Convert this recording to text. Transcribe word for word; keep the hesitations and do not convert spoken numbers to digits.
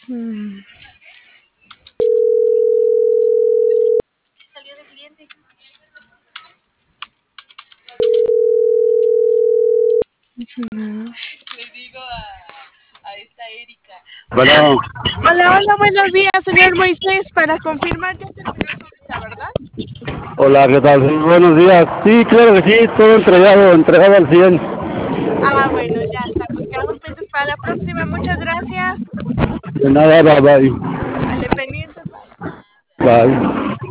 Mm. Salió de cliente. No. Le digo a, a esta Erika. Bueno, Hola, hola, buenos días, señor Moisés. Para confirmar, ya terminó su cita, ¿verdad? hola, ¿qué tal? Sí, buenos días. Sí, claro que sí, todo entregado, entregado al cien. Ah, bueno, ya está. Pues quedamos pendientes para la próxima. Muchas gracias. De nada, bye bye. Vale, pendientes. Bye. Bye.